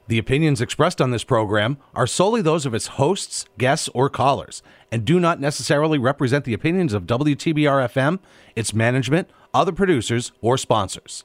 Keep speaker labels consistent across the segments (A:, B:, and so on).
A: The opinions expressed on this program are solely those of its hosts, guests, or callers, and do not necessarily represent the opinions of WTBR-FM, its management, other producers, or sponsors.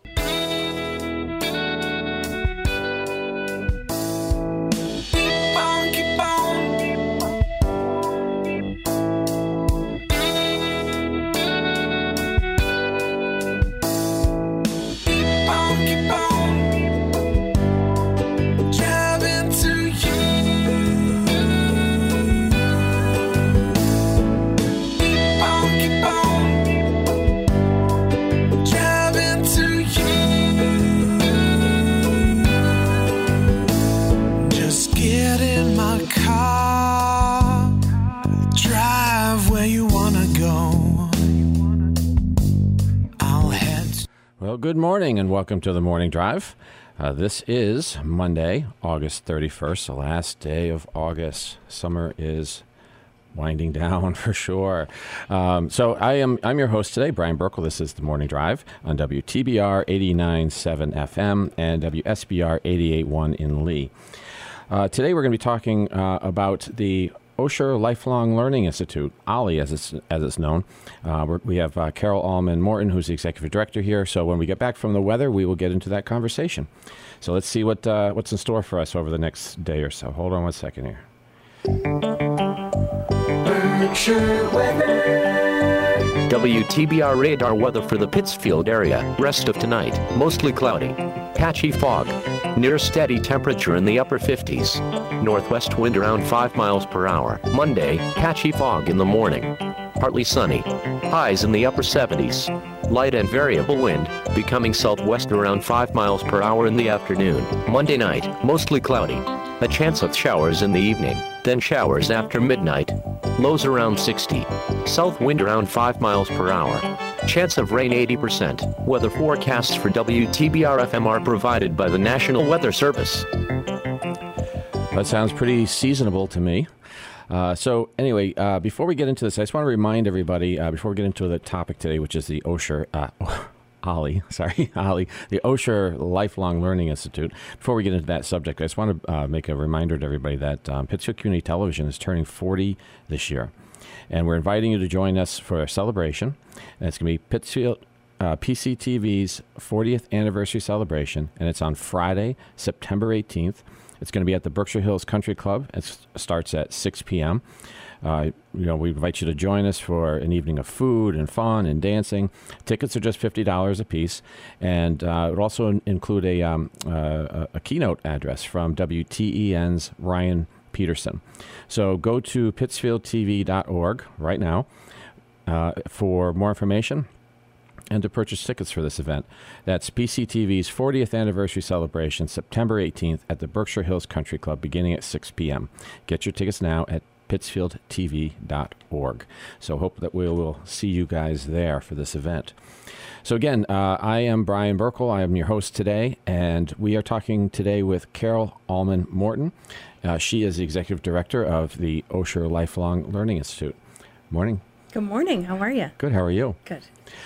B: Well, good morning and welcome to the Morning Drive. This is Monday, August 31st, the last day of August. Summer is winding down for sure. So I'm your host today, Brian Burkle. This is the Morning Drive on WTBR 89.7 FM and WSBR 88.1 in Lee. Today we're going to be talking about the Osher Lifelong Learning Institute, OLLI as it's known. We have Carol Allman Morton, who's the executive director here. So when we get back from the weather, we will get into that conversation. So let's see what's in store for us over the next day or so. Hold on one second here.
C: WTBR radar weather for the Pittsfield area. Rest of tonight, mostly cloudy. Patchy fog. Near steady temperature in the upper 50s. Northwest wind around 5 miles per hour. Monday, patchy fog in the morning. Partly sunny. Highs in the upper 70s. Light and variable wind, becoming southwest around 5 miles per hour in the afternoon. Monday night, mostly cloudy. A chance of showers in the evening, then showers after midnight. Lows around 60. South wind around 5 miles per hour. Chance of rain 80%. Weather forecasts for WTBR-FM are provided by the National Weather Service.
B: That sounds pretty seasonable to me. So anyway, before we get into this, I just want to remind everybody, before we get into the topic today, which is the Osher, OLLI, the Osher Lifelong Learning Institute. Before we get into that subject, I just want to make a reminder to everybody that Pittsfield Community Television is turning 40 this year. And we're inviting you to join us for a celebration. And it's going to be Pittsfield PCTV's 40th anniversary celebration, and it's on Friday, September 18th. It's going to be at the Berkshire Hills Country Club. It starts at 6 p.m. We invite you to join us for an evening of food and fun and dancing. Tickets are just $50 a piece, and it would also include a keynote address from WTEN's Ryan Peterson. So go to pittsfieldtv.org right now for more information and to purchase tickets for this event. That's PCTV's 40th anniversary celebration, September 18th at the Berkshire Hills Country Club, beginning at 6 p.m. Get your tickets now at pittsfieldtv.org. So hope that we will see you guys there for this event. So again, I am Brian Burkle. I am your host today, and we are talking today with Carol Allman Morton. She is the executive director of the Osher Lifelong Learning Institute. Morning.
D: Good morning. How are you?
B: Good. How are you?
D: Good.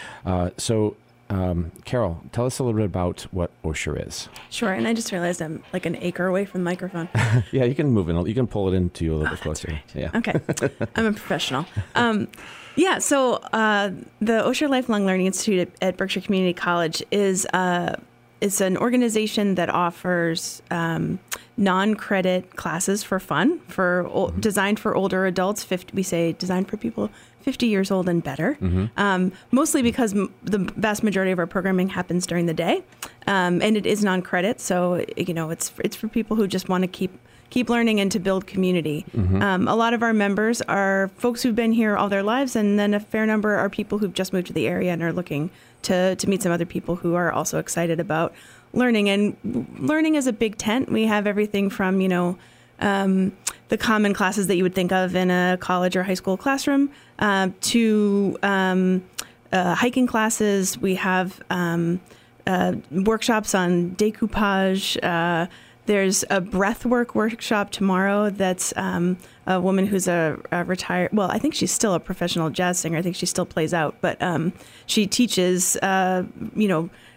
B: Carol, tell us a little bit about what Osher is.
D: Sure. And I just realized I'm like an acre away from the microphone.
B: Yeah, you can move in. You can pull it into you a little bit closer.
D: Right.
B: Yeah.
D: Okay. I'm a professional. So the Osher Lifelong Learning Institute at Berkshire Community College is an organization that offers non-credit classes for fun, designed for older adults. We say designed for people 50 years old and better. Mm-hmm. Mostly because the vast majority of our programming happens during the day, and it is non-credit. So it's for people who just want to keep learning and to build community. Mm-hmm. A lot of our members are folks who've been here all their lives, and then a fair number are people who've just moved to the area and are looking to meet some other people who are also excited about learning. And learning is a big tent. We have everything from, the common classes that you would think of in a college or high school classroom to hiking classes. We have workshops on decoupage. There's a breathwork workshop tomorrow that's a woman who's a retired, well, I think she's still a professional jazz singer. I think she still plays out, but she teaches,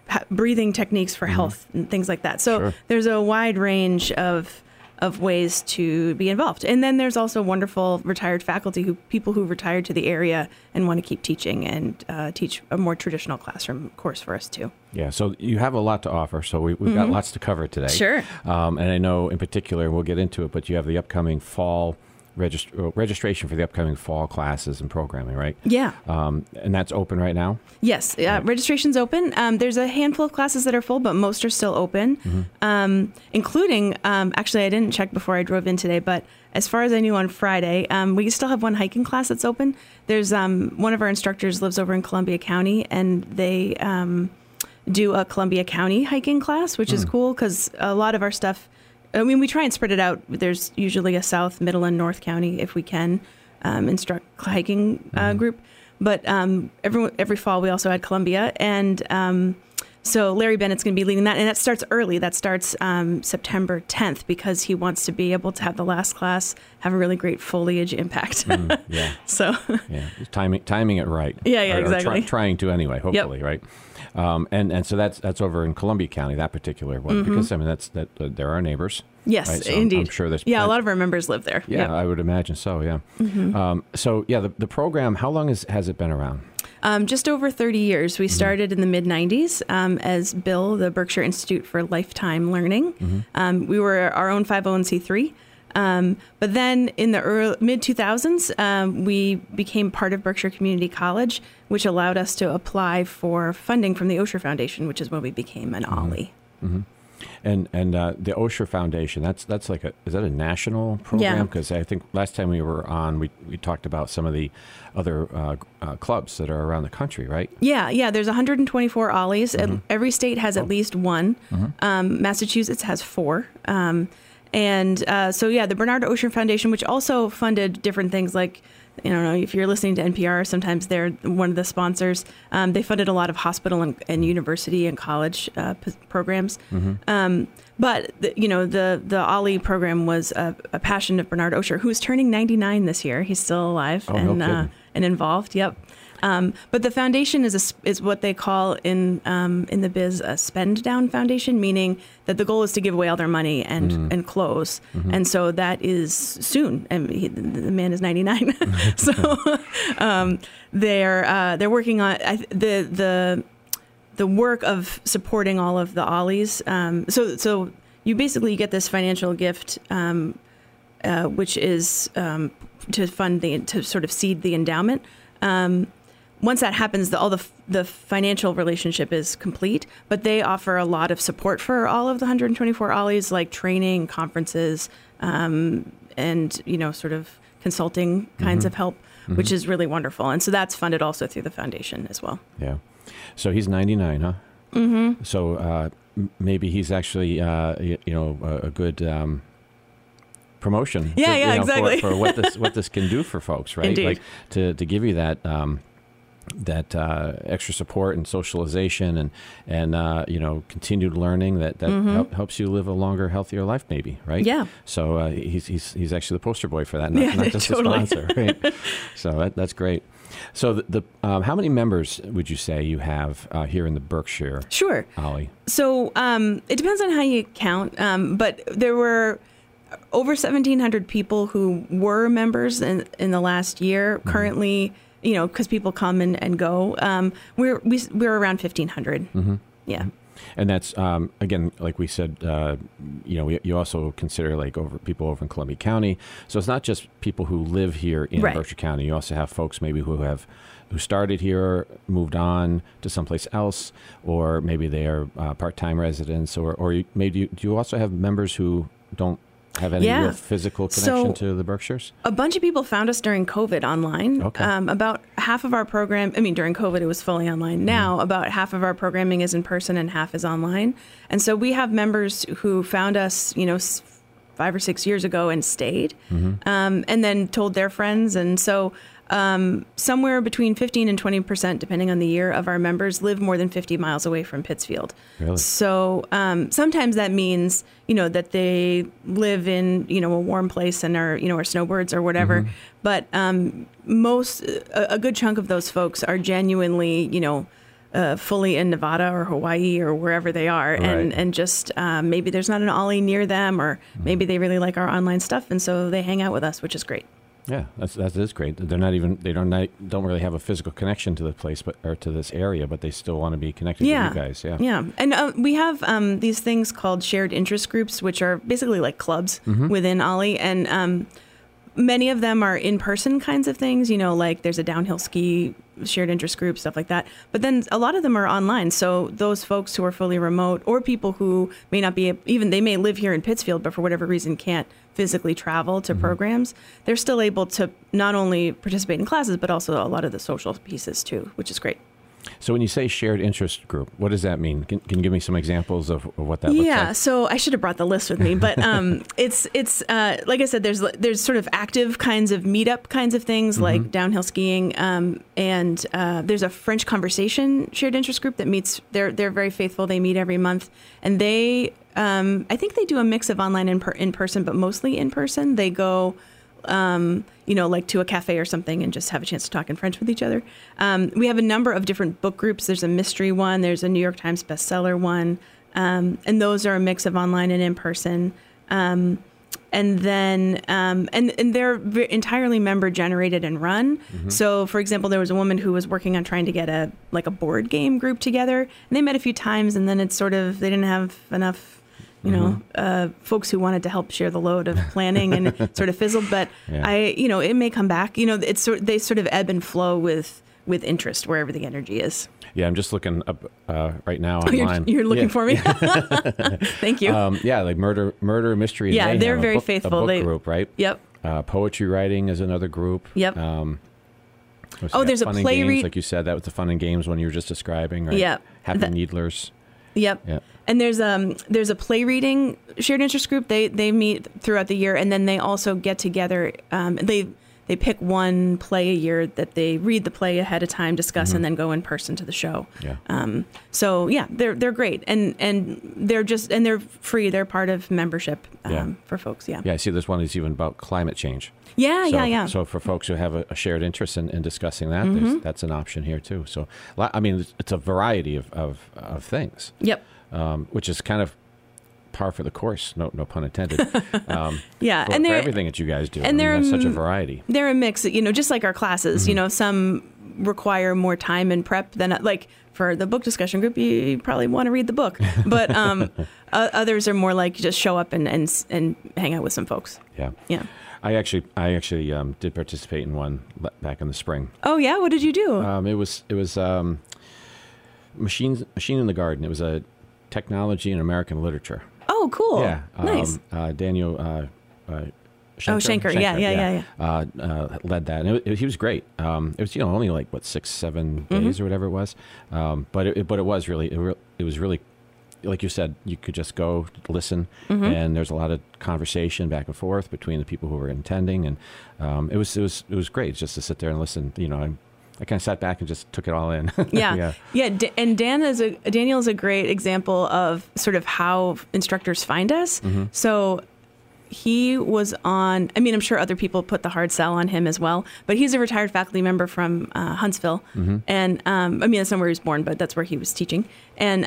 D: breathing techniques for health and things like that. So there's a wide range of ways to be involved. And then there's also wonderful retired faculty, people who retired to the area and want to keep teaching and teach a more traditional classroom course for us too.
B: Yeah, so you have a lot to offer. So we've got lots to cover today.
D: Sure.
B: And I know in particular, we'll get into it, but you have the upcoming fall registration for the upcoming fall classes and programming, right?
D: Yeah.
B: And that's open right now?
D: Yes, registration's open. There's a handful of classes that are full, but most are still open, including, actually, I didn't check before I drove in today, but as far as I knew on Friday, we still have one hiking class that's open. There's one of our instructors lives over in Columbia County, and they do a Columbia County hiking class, which is cool because a lot of our stuff, I mean, we try and spread it out. There's usually a South, Middle, and North County, if we can, instruct hiking group. But every fall, we also add Columbia. And so Larry Bennett's going to be leading that. And that starts early. That starts September 10th because he wants to be able to have the last class have a really great foliage impact.
B: Yeah.
D: So
B: yeah, timing it right.
D: Yeah,
B: or
D: exactly.
B: Trying to anyway, hopefully, right? And so that's over in Columbia County, that particular one, because I mean they're our neighbors.
D: Yes,
B: right? So
D: indeed.
B: I'm sure there's
D: a lot of our members live there.
B: Yeah, I would imagine so. Yeah. So yeah, the program. How long has it been around?
D: Just over 30 years. We started in the mid-'90s as BIL, the Berkshire Institute for Lifetime Learning. We were our own 501c3. But then in the mid-2000s, we became part of Berkshire Community College, which allowed us to apply for funding from the Osher Foundation, which is when we became an OLLI.
B: And the Osher Foundation, that's like is that a national program? Because I think last time we were on, we talked about some of the other clubs that are around the country, right? Yeah.
D: There's 124 OLLIs. Every state has at least one. Massachusetts has 4. The Bernard Osher Foundation, which also funded different things like, I don't know, if you're listening to NPR, sometimes they're one of the sponsors. They funded a lot of hospital and university and college programs. But the OLLI program was a passion of Bernard Osher, who's turning 99 this year. He's still alive and involved. Yep. But the foundation is what they call in the biz a spend down foundation, meaning that the goal is to give away all their money and close. And so that is soon. And the man is 99. So they're working on the work of supporting all of the OLLIs. So you basically get this financial gift, which is to fund to sort of seed the endowment. Once that happens, all the financial relationship is complete, but they offer a lot of support for all of the 124 OLLIs, like training, conferences, and sort of consulting kinds of help, which is really wonderful. And so that's funded also through the foundation as well.
B: Yeah. So he's 99, huh? So maybe he's actually a good promotion.
D: Exactly.
B: for what this can do for folks, right?
D: Indeed.
B: Like to give you that extra support and socialization and continued learning that helps you live a longer, healthier life, maybe, right?
D: Yeah.
B: So he's actually the poster boy for that, not just
D: totally.
B: a sponsor, right? So that's great. So the how many members would you say you have here in the Berkshire?
D: Sure.
B: OLLI.
D: So it depends on how you count, but there were over 1,700 people who were members in the last year. Currently, because people come and go, we're around 1,500. Yeah.
B: And that's again, like we said, you also consider people over in Columbia County. So it's not just people who live here in Berkshire County. You also have folks maybe who started here, moved on to someplace else, or maybe they are part-time residents, or maybe do you also have members who don't have any real physical connection to the Berkshires?
D: A bunch of people found us during COVID online.
B: Okay.
D: About half of our program, during COVID, it was fully online. Now, about half of our programming is in person and half is online. And so we have members who found us, 5 or 6 years ago and stayed, and then told their friends. And so somewhere between 15 and 20%, depending on the year, of our members live more than 50 miles away from Pittsfield.
B: Really?
D: So sometimes that means, that they live in, a warm place and are snowbirds or whatever. But a good chunk of those folks are genuinely, fully in Nevada or Hawaii or wherever they are, and just maybe there's not an Ollie near them, or maybe they really like our online stuff, and so they hang out with us, which is great.
B: Yeah, that is great. They don't really have a physical connection to the place, or to this area, but they still want to be connected with you guys. Yeah.
D: And we have these things called shared interest groups, which are basically like clubs within Ollie, and many of them are in-person kinds of things, like there's a downhill ski shared interest group, stuff like that. But then a lot of them are online. So those folks who are fully remote, or people who may not be, they may live here in Pittsfield, but for whatever reason can't physically travel to programs, they're still able to not only participate in classes, but also a lot of the social pieces too, which is great.
B: So when you say shared interest group, what does that mean? Can you give me some examples of what that looks like?
D: Yeah, so I should have brought the list with me, but it's like I said, there's sort of active kinds of meetup kinds of things like downhill skiing, and there's a French conversation shared interest group that meets. They're very faithful. They meet every month, and they I think they do a mix of online and in person, but mostly in person. They go like to a cafe or something and just have a chance to talk in French with each other. We have a number of different book groups. There's a mystery one. There's a New York Times bestseller one. And those are a mix of online and in person. And then, and they're entirely member generated and run. So for example, there was a woman who was working on trying to get a board game group together, and they met a few times, and then it's sort of, they didn't have enough folks who wanted to help share the load of planning, and it sort of fizzled. But it may come back. They sort of ebb and flow with interest wherever the energy is.
B: Yeah, I'm just looking up right now online.
D: You're looking for me. Thank you.
B: Like murder, mystery.
D: Yeah,
B: and
D: they're very faithful.
B: A book group, right?
D: Yep.
B: Poetry writing is another group.
D: Yep. There's a play read.
B: Like you said, that was the fun and games one you were just describing, right?
D: Yeah.
B: Happy Needlers.
D: Yep. And there's a play reading shared interest group. They meet throughout the year, and then they also get together. They pick one play a year that they read the play ahead of time, discuss, and then go in person to the show. Yeah. They're great, and they're free. They're part of membership for folks. Yeah.
B: Yeah. I see this one is even about climate change.
D: Yeah.
B: So for folks who have a shared interest in discussing that, that's an option here too. So I mean, it's a variety of things.
D: Yep.
B: Which is kind of par for the course, no pun intended.
D: Yeah,
B: for everything that you guys do,
D: and
B: there's such a variety.
D: They're a mix, just like our classes. Some require more time and prep than, like for the book discussion group, you probably want to read the book, but others are more like just show up and hang out with some folks. Yeah.
B: I actually did participate in one back in the spring.
D: Oh yeah, what did you do?
B: It was Machine in the Garden. It was a technology in American literature.
D: Oh, cool.
B: Yeah.
D: Nice.
B: Daniel
D: Shanker. Yeah.
B: Led that. And he was great. It was, only like, 6-7 days or whatever it was. But it was really, like you said, you could just go listen, and there's a lot of conversation back and forth between the people who were attending. And it was great just to sit there and listen. I kind of sat back and just took it all in.
D: Yeah. And Daniel is a great example of sort of how instructors find us. So he was on, I'm sure other people put the hard sell on him as well, but he's a retired faculty member from Huntsville. And that's not where he was born, but that's where he was teaching. And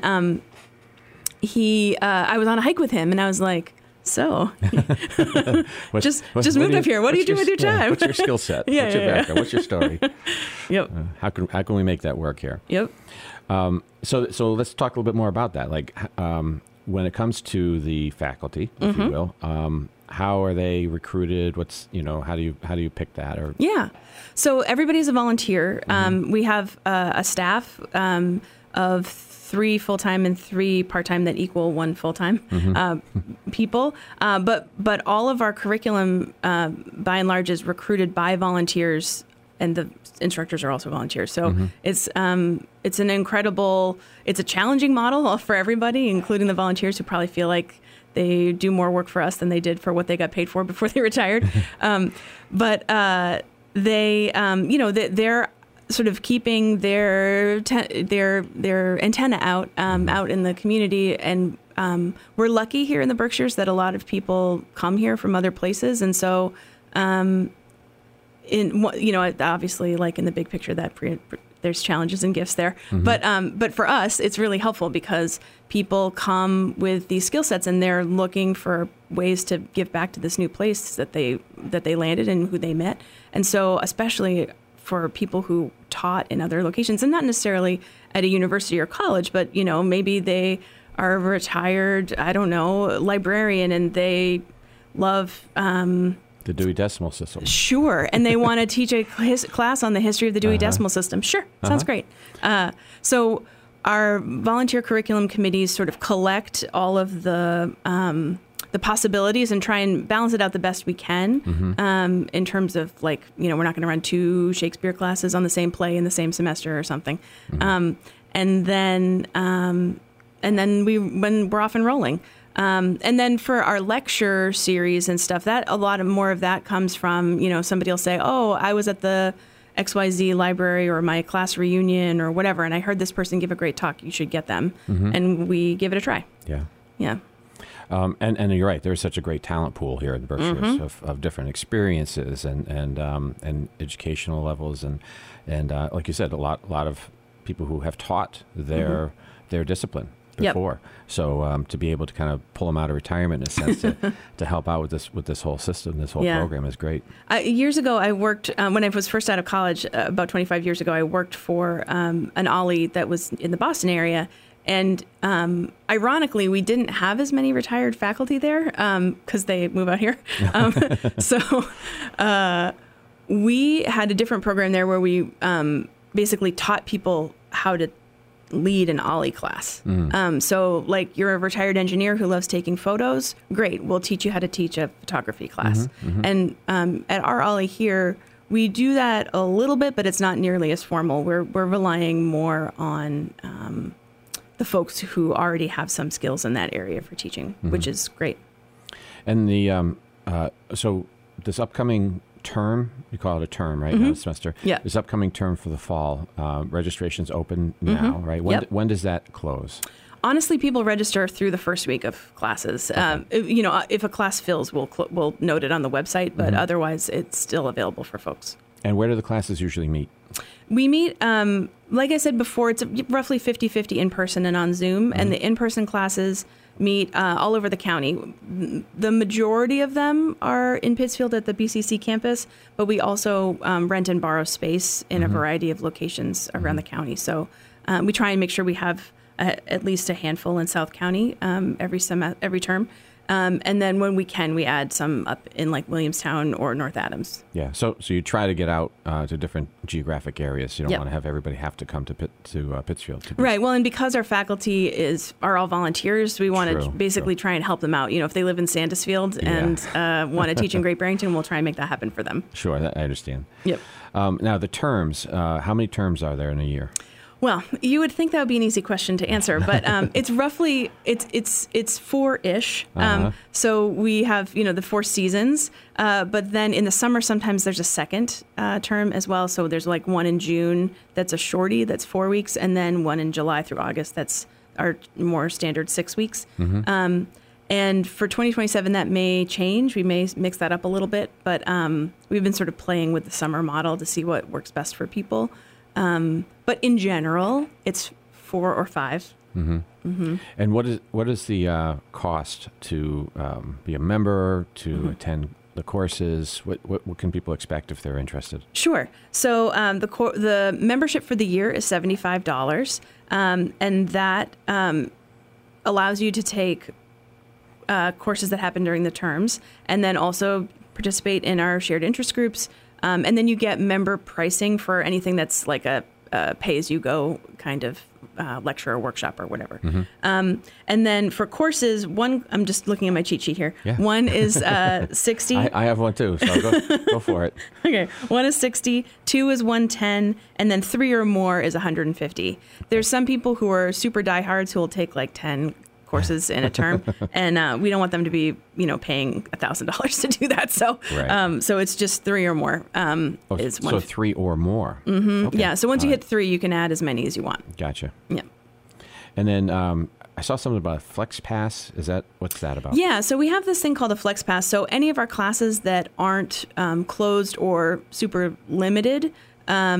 D: I was on a hike with him, and I was like, so, just moved up here. What do you do with your time?
B: What's your skill set? What's your background? What's your story?
D: Yep.
B: How can we make that work here?
D: Yep.
B: So let's talk a little bit more about that. Like, when it comes to the faculty, if you will, how are they recruited? What's, how do you pick that? Or
D: so everybody's a volunteer. We have a staff of 3 full-time and 3 part-time that equal 1 full-time people. But all of our curriculum, by and large, is recruited by volunteers, and the instructors are also volunteers. So it's an incredible, it's a challenging model for everybody, including the volunteers who probably feel like they do more work for us than they did for what they got paid for before they retired. But they're sort of keeping their antenna out in the community, and we're lucky here in the Berkshires that a lot of people come here from other places, and so obviously, like in the big picture, that there's challenges and gifts there. But for us, it's really helpful because people come with these skill sets and they're looking for ways to give back to this new place that they landed and who they met. And so especially for people who taught in other locations and not necessarily at a university or college, but, maybe they are a retired, librarian and they love
B: the Dewey Decimal System.
D: Sure. And they want to teach a class on the history of the Dewey Decimal System. Sure. Sounds great. So our volunteer curriculum committees sort of collect all of the possibilities and try and balance it out the best we can in terms of we're not going to run 2 Shakespeare classes on the same play in the same semester or something. And then when we're off and rolling. And then for our lecture series and stuff, that a lot more of that comes from, somebody will say, oh, I was at the XYZ library or my class reunion or whatever, and I heard this person give a great talk. You should get them. And we give it a try.
B: Yeah.
D: Yeah.
B: And you're right. There's such a great talent pool here in the Berkshires of different experiences and educational levels and like you said, a lot of people who have taught their discipline before.
D: Yep.
B: So to be able to kind of pull them out of retirement in a sense to help out with this whole system, this whole program is great.
D: Years ago, I worked when I was first out of college, about 25 years ago. I worked for an OLLI that was in the Boston area. And ironically, we didn't have as many retired faculty there because they move out here. So we had a different program there where we basically taught people how to lead an OLLI class. So like you're a retired engineer who loves taking photos. Great. We'll teach you how to teach a photography class. And at our OLLI here, we do that a little bit, but it's not nearly as formal. We're relying more on the folks who already have some skills in that area for teaching, which is great.
B: And the so this upcoming term, you call it a term, right? Not a semester.
D: Yeah.
B: This upcoming term for the fall, registration's open now, right? When does that close?
D: Honestly, people register through the first week of classes. If a class fills, we'll note it on the website, but otherwise it's still available for folks.
B: And where do the classes usually meet?
D: We meet, like I said before, it's roughly 50-50 in person and on Zoom, and the in-person classes meet all over the county. The majority of them are in Pittsfield at the BCC campus, but we also rent and borrow space in a variety of locations around the county. So we try and make sure we have at least a handful in South County every term. And then when we can, we add some up in like Williamstown or North Adams.
B: Yeah. So you try to get out to different geographic areas. You don't want to have everybody have to come to Pittsfield.
D: Right. Well, and because our faculty are all volunteers, we want to basically try and help them out. If they live in Sandusfield and want to teach in Great Barrington, we'll try and make that happen for them.
B: Sure. I understand.
D: Yep.
B: Now the terms, how many terms are there in a year?
D: Well, you would think that would be an easy question to answer, but it's roughly it's 4-ish. So we have the 4 seasons, but then in the summer sometimes there's a second term as well. So there's like one in June that's a shorty, that's 4 weeks, and then one in July through August that's our more standard 6 weeks. And for 2027 that may change. We may mix that up a little bit, but we've been sort of playing with the summer model to see what works best for people. But in general, it's 4 or 5.
B: And what is the cost to be a member, to attend the courses? What can people expect if they're interested?
D: Sure. So the membership for the year is $75, and that allows you to take courses that happen during the terms, and then also participate in our shared interest groups. And then you get member pricing for anything that's like a pay-as-you-go kind of lecture or workshop or whatever. And then for courses, I'm just looking at my cheat sheet here.
B: Yeah.
D: One is 60.
B: I have one too, so go for it.
D: Okay. 1 is 60, 2 is 110, and then 3 or more is 150. There's some people who are super diehards who will take like 10 courses in a term, and we don't want them to be, paying $1,000 to do that. So, so it's just 3 or more.
B: So 3 or more.
D: Okay. Yeah. So once you hit 3, you can add as many as you want.
B: Gotcha.
D: Yeah.
B: And then I saw something about a Flex Pass. What's that about?
D: Yeah. So we have this thing called a Flex Pass. So any of our classes that aren't closed or super limited,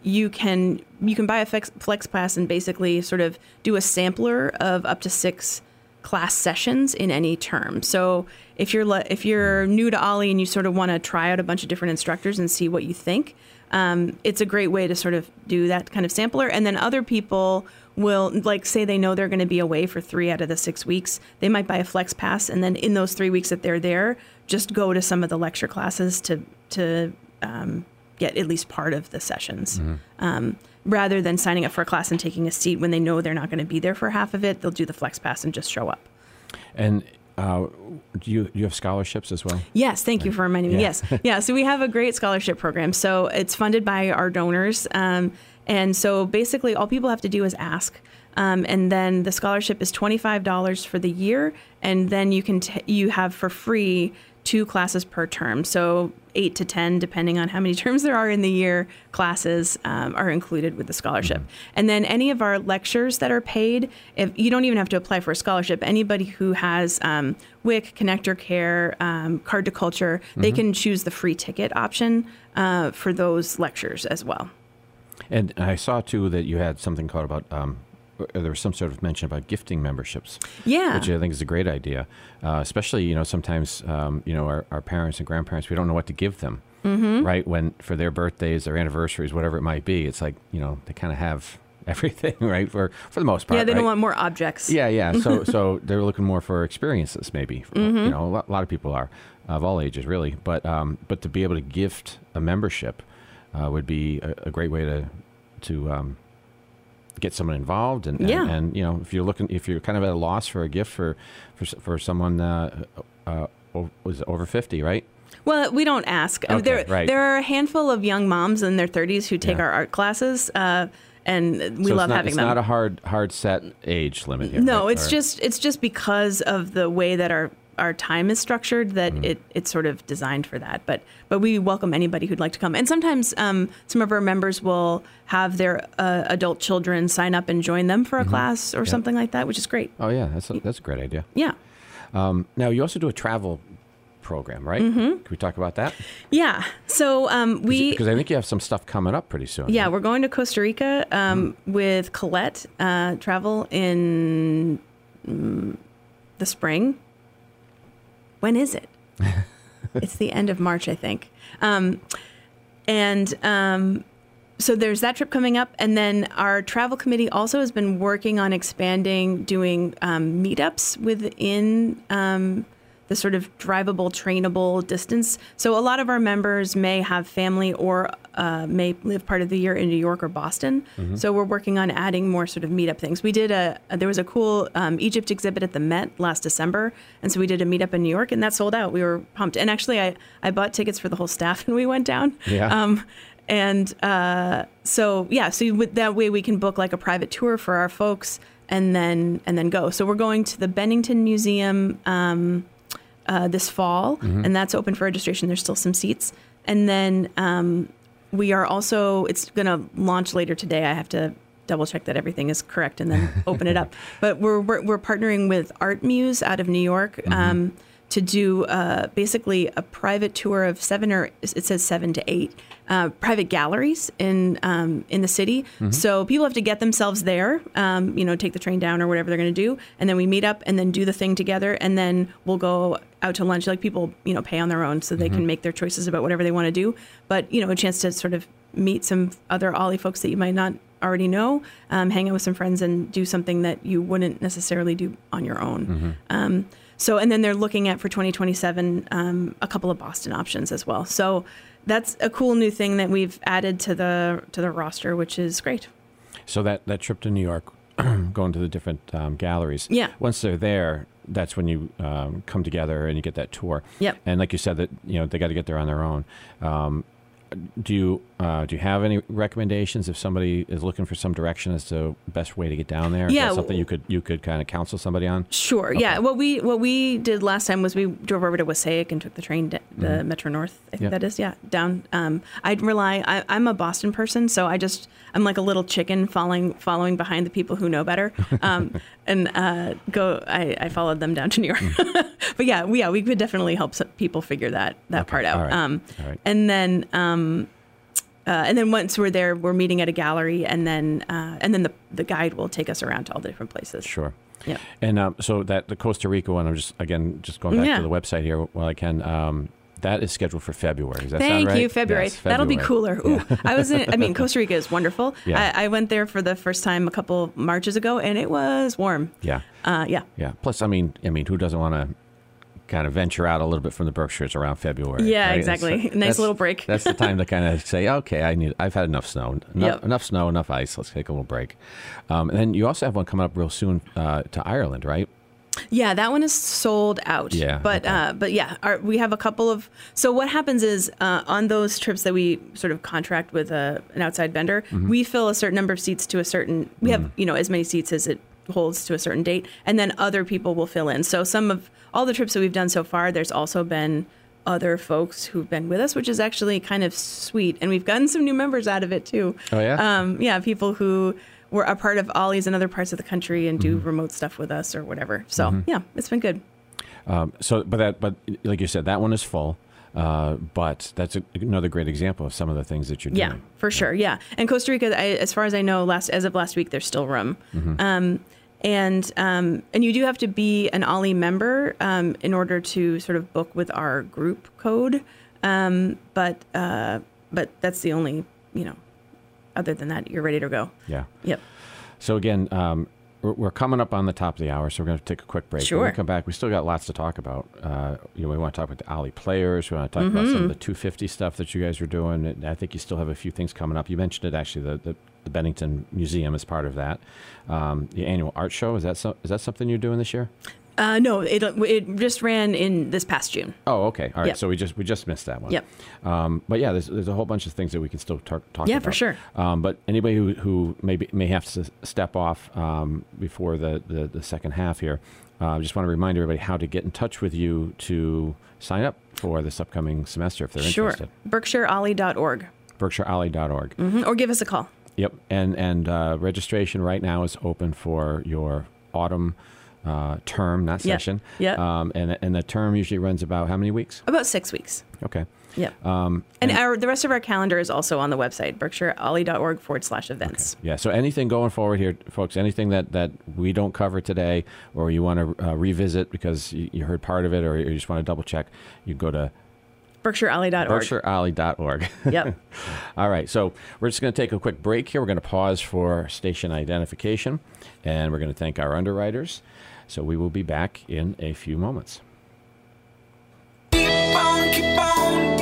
D: you can buy a flex pass and basically sort of do a sampler of up to 6 class sessions in any term. So if you're new to Ollie and you sort of want to try out a bunch of different instructors and see what you think, it's a great way to sort of do that kind of sampler. And then other people will, like, say they know they're going to be away for 3 out of the 6 weeks. They might buy a flex pass, and then in those 3 weeks that they're there, just go to some of the lecture classes to get at least part of the sessions. Rather than signing up for a class and taking a seat when they know they're not going to be there for half of it, they'll do the flex pass and just show up.
B: And do you have scholarships as well?
D: Yes, thank you for reminding me. Yes. Yeah, so we have a great scholarship program. So it's funded by our donors. And so basically all people have to do is ask. And then the scholarship is $25 for the year. And then you have for free 2 classes per term. So 8 to 10, depending on how many terms there are in the year, classes are included with the scholarship. And then any of our lectures that are paid, if you don't even have to apply for a scholarship, anybody who has WIC, Connector Care, Card to Culture, they can choose the free ticket option for those lectures as well.
B: And I saw, too, that you had something called about there was some sort of mention about gifting memberships.
D: Yeah.
B: Which I think is a great idea. Especially, sometimes, our parents and grandparents, we don't know what to give them, right? When for their birthdays or anniversaries, whatever it might be, it's like, they kind of have everything, right? For the most part.
D: Yeah, they don't
B: right?
D: want more objects.
B: Yeah. So they're looking more for experiences, maybe. A lot of people are, of all ages, really. But to be able to gift a membership would be a great way to get someone involved, and if you're kind of at a loss for a gift for someone was over 50, right?
D: Well, we don't ask.
B: Okay,
D: there are a handful of young moms in their 30s who take our art classes, and we love having them.
B: It's not a hard set age limit here.
D: No,
B: right?
D: it's just because of the way that our time is structured that it's sort of designed for that. But we welcome anybody who'd like to come. And sometimes some of our members will have their adult children sign up and join them for a class or something like that, which is great.
B: Oh, yeah. That's a great idea.
D: Yeah.
B: Now, you also do a travel program, right? Can we talk about that?
D: Yeah. So
B: because I think you have some stuff coming up pretty soon.
D: Yeah,
B: right?
D: we're going to Costa Rica with Colette Travel in the spring. When is it? It's the end of March, I think. So there's that trip coming up. And then our travel committee also has been working on expanding, doing meetups within the sort of drivable, trainable distance. So a lot of our members may have family or may live part of the year in New York or Boston. So we're working on adding more sort of meetup things. We did there was a cool Egypt exhibit at the Met last December. And so we did a meetup in New York, and that sold out. We were pumped. And actually, I bought tickets for the whole staff and we went down.
B: Yeah.
D: So that way we can book like a private tour for our folks and then go. So we're going to the Bennington Museum this fall, and that's open for registration. There's still some seats. And then we are also, it's going to launch later today. I have to double check that everything is correct and then open it up. But we're partnering with Art Muse out of New York to do basically a private tour of 7 to 8 private galleries in the city. So people have to get themselves there, take the train down or whatever they're going to do, and then we meet up and then do the thing together, and then we'll go out to lunch. Like people, pay on their own so they can make their choices about whatever they want to do. But a chance to sort of meet some other Ollie folks that you might not already know, hang out with some friends, and do something that you wouldn't necessarily do on your own. And then they're looking at for 2027 a couple of Boston options as well. So that's a cool new thing that we've added to the roster, which is great.
B: So that trip to New York, going to the different galleries. Yeah. Once they're there, that's when you come together and you get that tour.
D: Yep.
B: And like you said, that they got to get there on their own. Do you have any recommendations if somebody is looking for some direction as to the best way to get down there?
D: Yeah,
B: is that something you could kind of counsel somebody on?
D: Sure. Okay. Yeah. What we did last time was we drove over to Wassaic and took the train, the Metro North. I think that is. Yeah, down. I'm a Boston person, so I'm like a little chicken following behind the people who know better. I followed them down to New York. But we could definitely help some people figure that part out.
B: All right.
D: And then And then once we're there, we're meeting at a gallery, and then the guide will take us around to all the different places.
B: Sure.
D: Yeah.
B: And so that the Costa Rica one, I'm just going back to the website here while I can. That is scheduled for February. Does that sound right?
D: Thank you, February.
B: Yes,
D: That'll be cooler. Ooh,
B: Yeah.
D: Costa Rica is wonderful.
B: Yeah.
D: I went there for the first time a couple Marches ago, and it was warm.
B: Yeah.
D: Yeah.
B: Plus, I mean, who doesn't want to kind of venture out a little bit from the Berkshires around February?
D: Yeah,
B: right?
D: exactly. Nice little break.
B: That's the time to kind of say, okay, I've had enough snow, enough snow, enough ice. Let's take a little break. And then you also have one coming up real soon to Ireland, right?
D: Yeah, that one is sold out.
B: Yeah,
D: but we have a couple of. So what happens is on those trips that we sort of contract with an outside vendor, we fill a certain number of seats to a certain. We have as many seats as it holds to a certain date, and then other people will fill in. So some of all the trips that we've done so far, there's also been other folks who've been with us, which is actually kind of sweet, and we've gotten some new members out of it too.
B: Oh yeah.
D: People who were a part of Ollie's in other parts of the country and do remote stuff with us or whatever. So yeah, it's been good.
B: But like you said, that one is full. But that's another great example of some of the things that you're doing.
D: Yeah, for sure. Yeah, and Costa Rica, as far as I know, as of last week, there's still room. And you do have to be an Ollie member in order to sort of book with our group code. But that's the only other than that, you're ready to go.
B: Yeah.
D: Yep.
B: So again, we're coming up on the top of the hour, so we're going to take a quick break.
D: Sure.
B: When we come back, we still got lots to talk about. We want to talk about the Ollie players. We want to talk about some of the 250 stuff that you guys are doing. And I think you still have a few things coming up. You mentioned it actually. The Bennington Museum is part of that. The annual art show, is that something you're doing this year?
D: No, it just ran in this past June.
B: Oh, okay. All right.
D: Yep.
B: So we just missed that one.
D: Yep.
B: But yeah, there's a whole bunch of things that we can still talk about.
D: Yeah, for sure.
B: But anybody who may have to step off before the second half here, I just want to remind everybody how to get in touch with you to sign up for this upcoming semester if they're interested.
D: BerkshireOllie.org.
B: BerkshireOllie.org.
D: Or give us a call.
B: Yep. And registration right now is open for your autumn term, not session.
D: Yeah.
B: And the term usually runs about how many weeks?
D: About 6 weeks.
B: Okay.
D: Yep. And the rest of our calendar is also on the website, BerkshireOllie.org/events.
B: Okay. Yeah. So anything going forward here, folks, anything that we don't cover today or you want to revisit because you heard part of it or you just want to double check, you go to
D: BerkshireOllie.org.
B: BerkshireOllie.org.
D: Yep.
B: All right. So we're just going to take a quick break here. We're going to pause for station identification, and we're going to thank our underwriters. So we will be back in a few moments.
E: Keep on.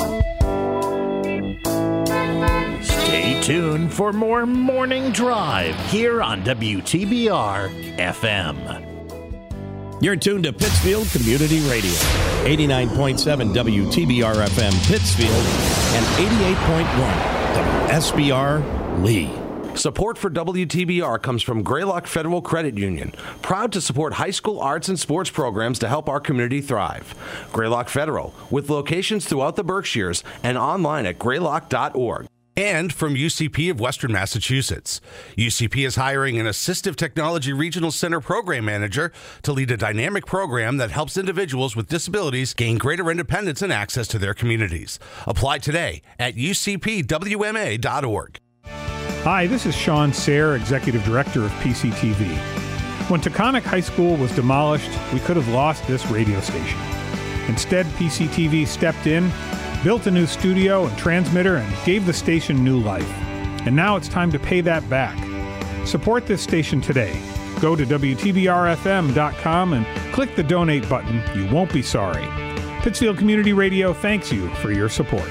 E: Stay tuned for more Morning Drive here on WTBR FM. You're tuned to Pittsfield Community Radio, 89.7 WTBR FM Pittsfield and 88.1 WSBR Lee.
A: Support for WTBR comes from Greylock Federal Credit Union, proud to support high school arts and sports programs to help our community thrive. Greylock Federal, with locations throughout the Berkshires and online at greylock.org. And from UCP of Western Massachusetts. UCP is hiring an Assistive Technology Regional Center Program Manager to lead a dynamic program that helps individuals with disabilities gain greater independence and access to their communities. Apply today at ucpwma.org.
F: Hi, this is Sean Sayre, Executive Director of PCTV. When Taconic High School was demolished, we could have lost this radio station. Instead, PCTV stepped in, built a new studio and transmitter, and gave the station new life. And now it's time to pay that back. Support this station today. Go to WTBRFM.com and click the donate button. You won't be sorry. Pittsfield Community Radio thanks you for your support.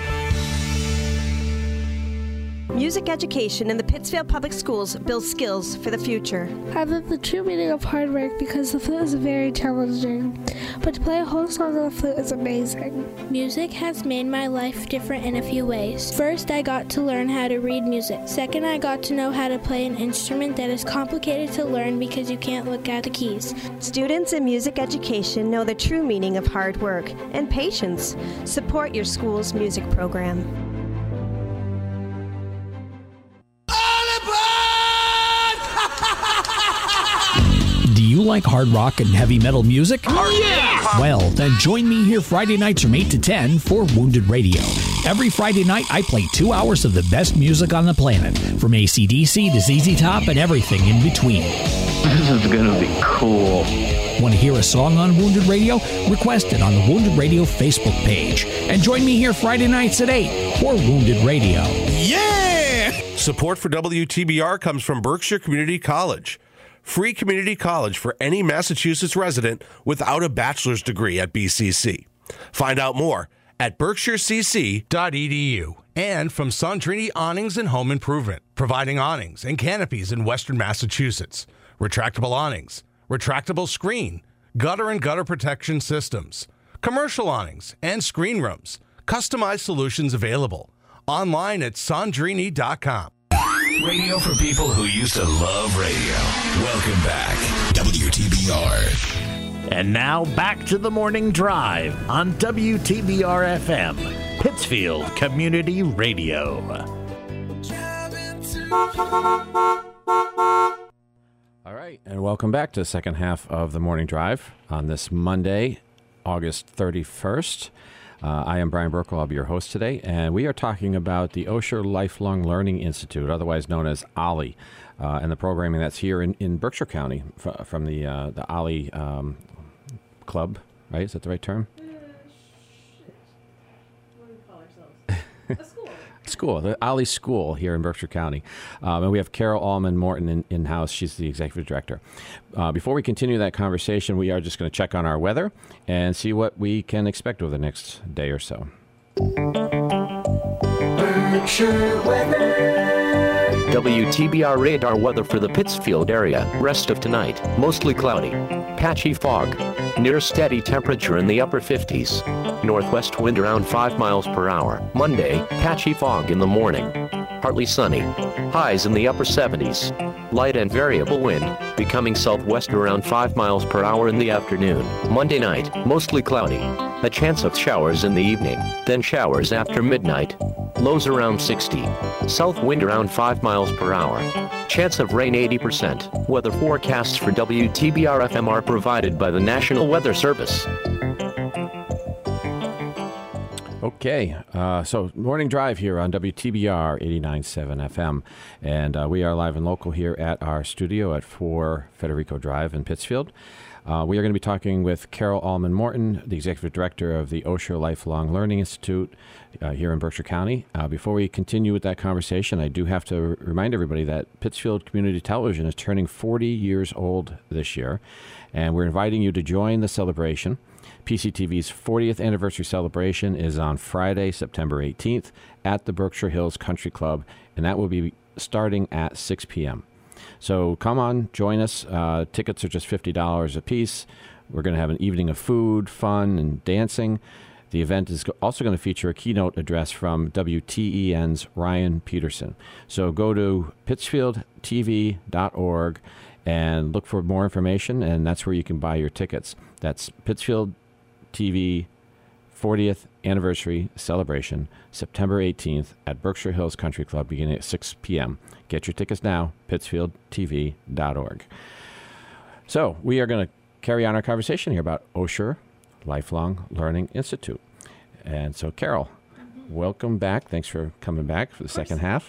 G: Music education in the Pittsfield Public Schools builds skills for the future.
H: I love the true meaning of hard work because the flute is very challenging, but to play a whole song on the flute is amazing.
I: Music has made my life different in a few ways. First, I got to learn how to read music. Second, I got to know how to play an instrument that is complicated to learn because you can't look at the keys.
G: Students in music education know the true meaning of hard work and patience. Support your school's music program.
J: Do you like hard rock and heavy metal music?
E: Oh, yeah!
J: Well, then join me here Friday nights from 8 to 10 for Wounded Radio. Every Friday night, I play 2 hours of the best music on the planet, from AC/DC to ZZ Top and everything in between.
K: This is going to be cool.
J: Want to hear a song on Wounded Radio? Request it on the Wounded Radio Facebook page. And join me here Friday nights at 8 for Wounded Radio.
A: Yeah! Support for WTBR comes from Berkshire Community College. Free community college for any Massachusetts resident without a bachelor's degree at BCC. Find out more at berkshirecc.edu. And from Sandrini Awnings and Home Improvement, providing awnings and canopies in Western Massachusetts. Retractable awnings, retractable screen, gutter and gutter protection systems, commercial awnings and screen rooms, customized solutions available. Online at sandrini.com.
L: Radio for people who used to love radio. Welcome back, WTBR.
E: And now back to the morning drive on WTBR FM, Pittsfield Community Radio.
B: All right, and welcome back to the second half of the morning drive on this Monday, August 31st. I am Brian Burkle. I'll be your host today, and we are talking about the Osher Lifelong Learning Institute, otherwise known as OLLI, and the programming that's here in Berkshire County from the OLLI Club, right? Is that the right term?
D: What do we call ourselves? A school.
B: The OLLI School here in Berkshire County. And we have Carol Allman Morton in-house. She's the executive director. Before we continue that conversation, we are just going to check on our weather and see what we can expect over the next day or so.
C: Berkshire weather. WTBR radar weather for the Pittsfield area. Rest of tonight, mostly cloudy. Patchy fog. Near steady temperature in the upper 50s. Northwest wind around 5 miles per hour. Monday, patchy fog in the morning. Partly sunny. Highs in the upper 70s. Light and variable wind, becoming southwest around 5 miles per hour in the afternoon. Monday night, mostly cloudy. A chance of showers in the evening, then showers after midnight. Lows around 60. South wind around 5 miles per hour. Chance of rain 80%. Weather forecasts for WTBR FM are provided by the National Weather Service.
B: Okay, so morning drive here on WTBR 89.7 FM, and we are live and local here at our studio at 4 Federico Drive in Pittsfield. We are going to be talking with Carol Allman Morton, the executive director of the Osher Lifelong Learning Institute here in Berkshire County. Before we continue with that conversation, I do have to remind everybody that Pittsfield Community Television is turning 40 years old this year, and we're inviting you to join the celebration. PCTV's 40th anniversary celebration is on Friday, September 18th at the Berkshire Hills Country Club, and that will be starting at 6 p.m. So come on, join us. Tickets are just $50 a piece. We're going to have an evening of food, fun, and dancing. The event is also going to feature a keynote address from WTEN's Ryan Peterson. So go to pittsfieldtv.org and look for more information, and that's where you can buy your tickets. That's Pittsfield TV 40th Anniversary Celebration, September 18th at Berkshire Hills Country Club, beginning at 6 p.m. Get your tickets now, pittsfieldtv.org. So we are going to carry on our conversation here about Osher Lifelong Learning Institute. And so, Carol, welcome back. Thanks for coming back for the second half.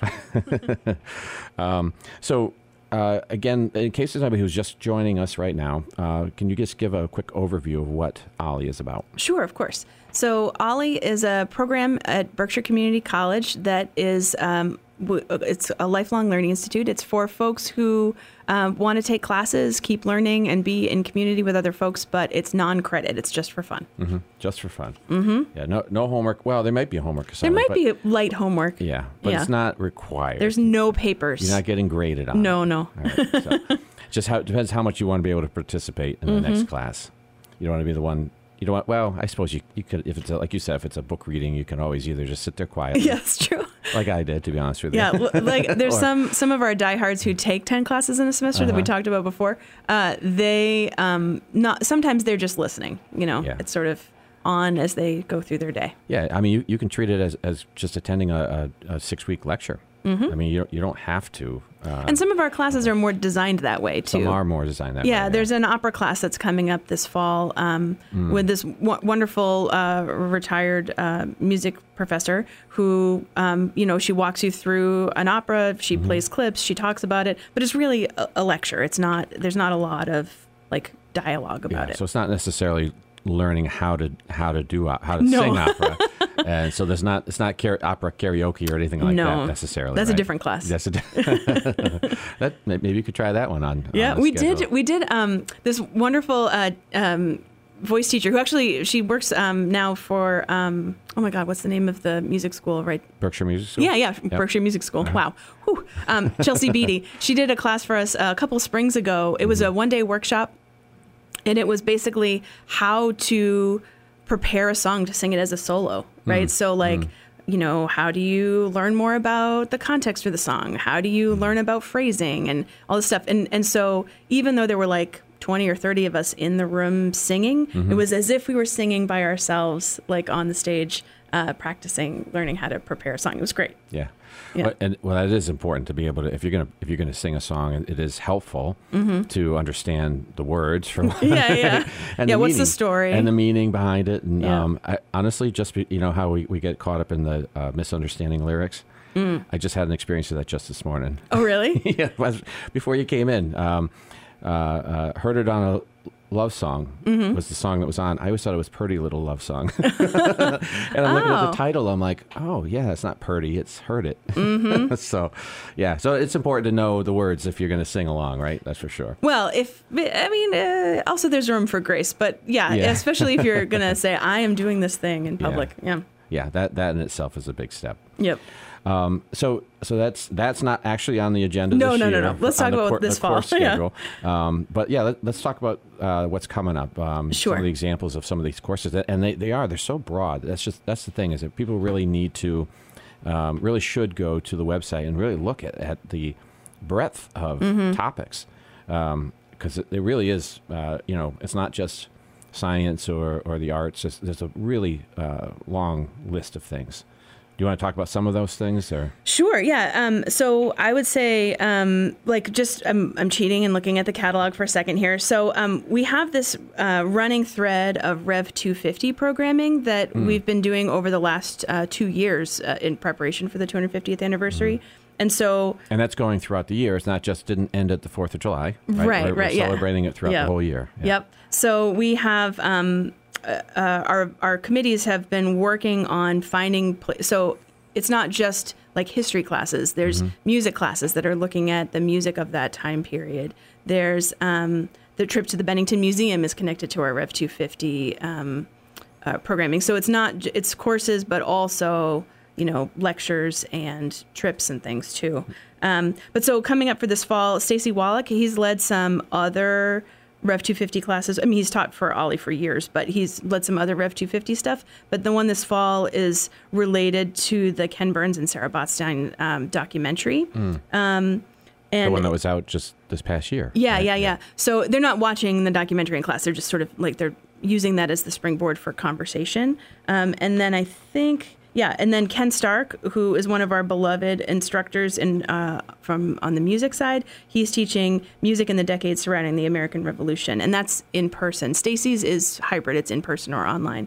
B: Again, in case there's anybody who's just joining us right now, can you just give a quick overview of what OLLI is about?
D: Sure, of course. So OLLI is a program at Berkshire Community College that is it's a lifelong learning institute. It's for folks who want to take classes, keep learning, and be in community with other folks, but it's non-credit. It's just for fun.
B: Mm-hmm. Just for fun.
D: Mm-hmm.
B: Yeah, no homework. Well, there might be a homework assignment.
D: There might be light homework.
B: Yeah, but it's not required.
D: There's no papers.
B: You're not getting graded on.
D: No.
B: All right, so it depends how much you want to be able to participate in the next class. You don't want to be the one. You don't want. Well, I suppose you could, if it's like you said, if it's a book reading, you can always either just sit there quietly.
D: Yeah, that's true.
B: Like I did, to be honest with you.
D: Yeah, like there's some of our diehards who take 10 classes in a semester that we talked about before. They sometimes they're just listening. It's sort of on as they go through their day.
B: Yeah, I mean, you can treat it as just attending a 6-week lecture. I mean, you don't have to.
D: And some of our classes are more designed that way, too.
B: Some are more designed that way.
D: Yeah, there's an opera class that's coming up this fall with this wonderful retired music professor who, she walks you through an opera, she plays clips, she talks about it, but it's really a lecture. There's not a lot of, like, dialogue about it.
B: So it's not necessarily learning how to sing opera. And so it's not opera karaoke or anything like that necessarily.
D: That's
B: right?
D: a different class.
B: Maybe you could try that one on.
D: Yeah,
B: on
D: we
B: schedule.
D: did. We did this wonderful voice teacher who actually she works now for oh my God, what's the name of the music school? Right,
B: Berkshire Music School.
D: Yeah, yep. Berkshire Music School. Wow. Whew. Chelsea Beatty. She did a class for us a couple springs ago. It was a one-day workshop, and it was basically how to prepare a song to sing it as a solo, right? So like, how do you learn more about the context of the song? How do you learn about phrasing and all this stuff? And so even though there were like 20 or 30 of us in the room singing, it was as if we were singing by ourselves, like on the stage, practicing, learning how to prepare a song. It was great.
B: Yeah. Well, it is important to be able to if you're gonna sing a song, it is helpful to understand the words from
D: and what's the story
B: and the meaning behind it. And I, honestly, just how we get caught up in the misunderstanding lyrics. I just had an experience of that just this morning.
D: Oh, really?
B: Yeah, before you came in, heard it on a love song was the song that was on. I always thought it was Purdy Little Love Song. And I'm looking at the title. I'm like, oh, yeah, it's not Purdy. It's Heard It. So it's important to know the words if you're going to sing along, right? That's for sure.
D: Well, also there's room for grace. But, especially if you're going to say, I am doing this thing in public.
B: Yeah, that in itself is a big step.
D: Yep.
B: So that's not actually on the agenda this year.
D: No. Let's talk about this fall.
B: Schedule. But let's talk about what's coming up.
D: Sure.
B: Some of the examples of some of these courses, and they're so broad. That's the thing is that people really need to really should go to the website and really look at the breadth of topics because it really is. It's not just science or the arts. There's a really long list of things. Do you want to talk about some of those things, or?
D: Sure. Yeah. So I would say, I'm cheating and looking at the catalog for a second here. So we have this running thread of Rev 250 programming that we've been doing over the last 2 years in preparation for the 250th anniversary. And
B: that's going throughout the year. It's not just didn't end at the 4th of July.
D: Right.
B: We're celebrating it throughout the whole year.
D: Yeah. Yep. So we have. Our committees have been working on finding. So it's not just like history classes. There's music classes that are looking at the music of that time period. There's the trip to the Bennington Museum is connected to our Rev 250 programming. So it's courses, but also lectures and trips and things too. But so coming up for this fall, Stacy Wallach, he's led some other Rev 250 classes. I mean, he's taught for Ollie for years, but he's led some other Rev 250 stuff. But the one this fall is related to the Ken Burns and Sarah Botstein documentary. And
B: the one that was out just this past year.
D: Yeah. So they're not watching the documentary in class. They're just sort of like they're using that as the springboard for conversation. And then I think... Yeah, and then Ken Stark, who is one of our beloved instructors from on the music side, he's teaching music in the decades surrounding the American Revolution, and that's in person. Stacy's is hybrid; it's in person or online.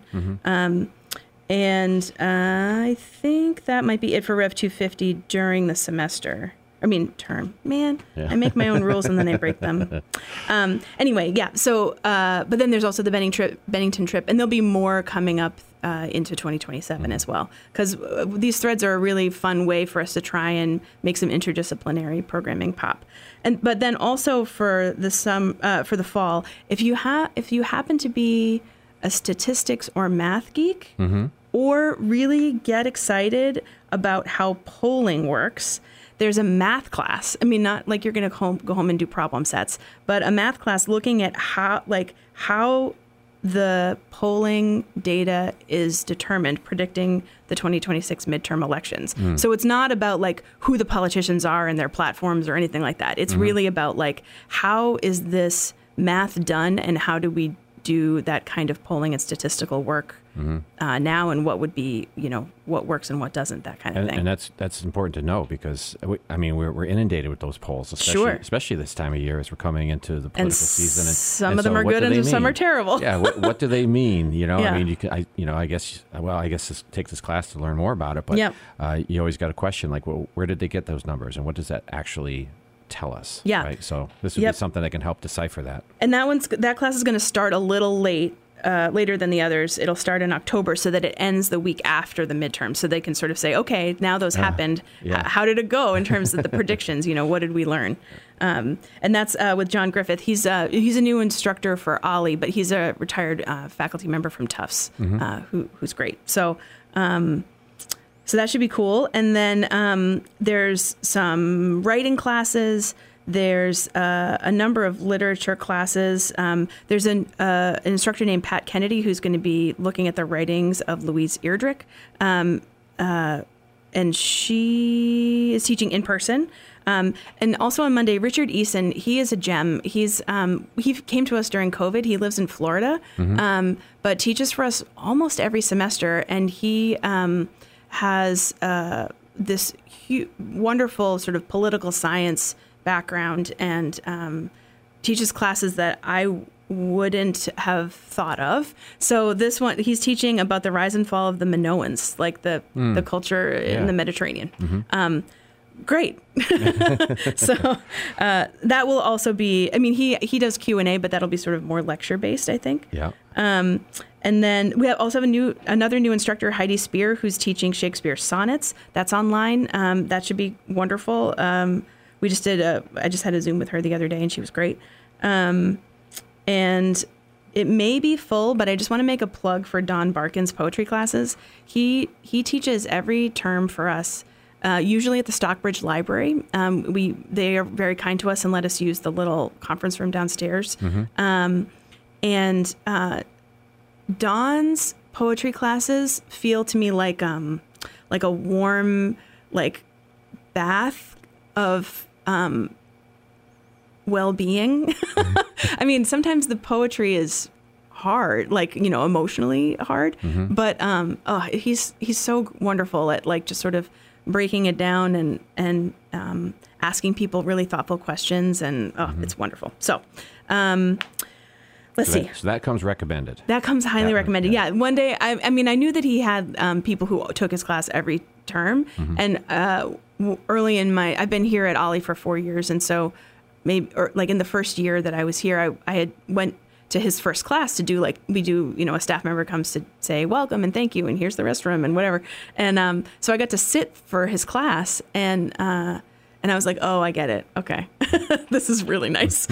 D: And I think that might be it for Rev 250 during the semester. Term. Man, I make my own rules and then I break them. Anyway, yeah. So, but then there's also the Bennington trip, and there'll be more coming up into 2027 as well, because these threads are a really fun way for us to try and make some interdisciplinary programming pop. But then also for the fall, if you happen to be a statistics or math geek, or really get excited about how polling works, there's a math class. I mean, not like you're going to go home and do problem sets, but a math class looking at how the polling data is determined, predicting the 2026 midterm elections. So it's not about like who the politicians are and their platforms or anything like that. It's really about like, how is this math done and how do we do that kind of polling and statistical work now, and what would be, what works and what doesn't, that kind of thing.
B: And that's important to know, because we're inundated with those polls, especially this time of year as we're coming into the political season. And
D: some of them are good and some are terrible.
B: Yeah, what do they mean? I mean, I guess this takes this class to learn more about it, but you always got a question like, well, where did they get those numbers, and what does that actually tell us?
D: Yeah.
B: Right? So this would be something that can help decipher that.
D: And that class is going to start a little later than the others. It'll start in October so that it ends the week after the midterm, so they can sort of say, okay, now those happened. How did it go in terms of the predictions? What did we learn? And that's with John Griffith. He's a new instructor for Ollie, but he's a retired faculty member from Tufts, who's great. So that should be cool. And then there's some writing classes. There's a number of literature classes. There's an instructor named Pat Kennedy who's going to be looking at the writings of Louise Erdrich. And she is teaching in person. And also on Monday, Richard Eason, he is a gem. He came to us during COVID. He lives in Florida, but teaches for us almost every semester. And he has this wonderful sort of political science background, and teaches classes that I wouldn't have thought of. So this one, he's teaching about the rise and fall of the Minoans, like the culture in the Mediterranean. Great. So that will also be, he does Q&A, but that'll be sort of more lecture based, I think.
B: Yeah.
D: And then we also have another new instructor, Heidi Spear, who's teaching Shakespeare sonnets. That's online. That should be wonderful. I just had a Zoom with her the other day, and she was great. And it may be full, but I just want to make a plug for Don Barkin's poetry classes. He teaches every term for us, usually at the Stockbridge Library. They are very kind to us and let us use the little conference room downstairs. And Don's poetry classes feel to me like a warm, bath of well-being. Sometimes the poetry is hard, emotionally hard, but he's so wonderful at just sort of breaking it down and asking people really thoughtful questions, and it's wonderful. So let's see.
B: So that comes recommended.
D: That comes highly recommended. Yeah. One day, I knew that he had people who took his class every term, and early in I've been here at Ollie for 4 years, and so maybe in the first year that I was here, I had went to his first class to do we do, a staff member comes to say welcome and thank you and here's the restroom and whatever, and so I got to sit for his class, and I was like, oh, I get it. Okay, this is really nice.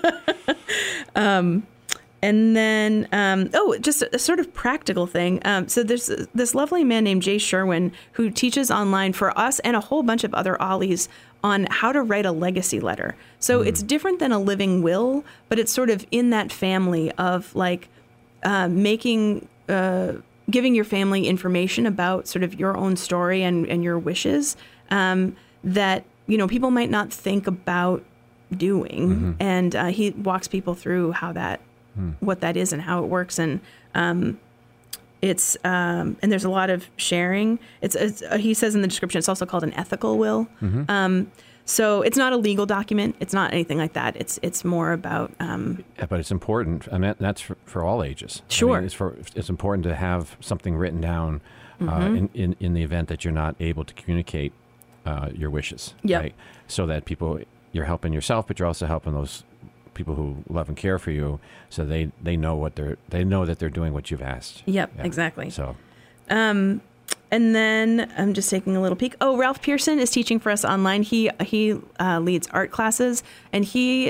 D: And then, just a sort of practical thing. So there's this lovely man named Jay Sherwin who teaches online for us and a whole bunch of other Ollies on how to write a legacy letter. So it's different than a living will, but it's sort of in that family of giving your family information about sort of your own story and your wishes that, people might not think about doing. And he walks people through how what that is and how it works, and it's and there's a lot of sharing. It's he says in the description it's also called an ethical will. So it's not a legal document. It's not anything like that. It's more about.
B: But it's important. That's for all ages.
D: Sure.
B: It's important to have something written down in the event that you're not able to communicate your wishes.
D: Yeah.
B: Right? So that you're helping yourself, but you're also helping those people who love and care for you, so they know they know that they're doing what you've asked.
D: Yep, exactly.
B: So,
D: and then I'm just taking a little peek. Oh, Ralph Pearson is teaching for us online. He leads art classes, and he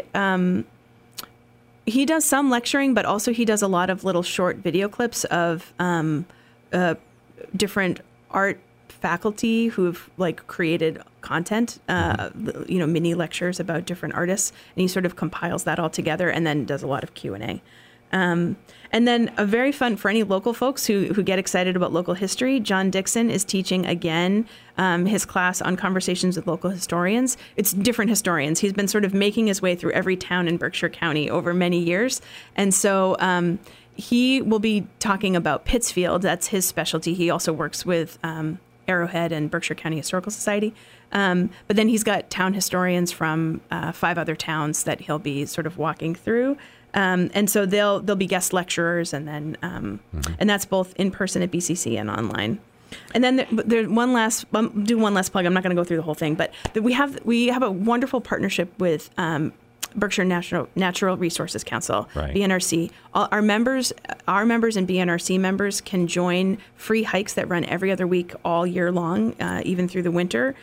D: does some lecturing, but also he does a lot of little short video clips of different art faculty who've created content, mini lectures about different artists, and he sort of compiles that all together and then does a lot of Q&A. And then a very fun for any local folks who get excited about local history, John Dixon is teaching again his class on conversations with local historians. It's different historians. He's been sort of making his way through every town in Berkshire County over many years. And so he will be talking about Pittsfield. That's his specialty. He also works with Arrowhead and Berkshire County Historical Society. But then he's got town historians from 5 other towns that he'll be sort of walking through. And so they'll be guest lecturers, and then and that's both in person at BCC and online. And then there's one last plug. I'm not going to go through the whole thing, but we have a wonderful partnership with Berkshire Natural Resources Council,
B: right.
D: BNRC. Our members and BNRC members can join free hikes that run every other week all year long, even through the winter.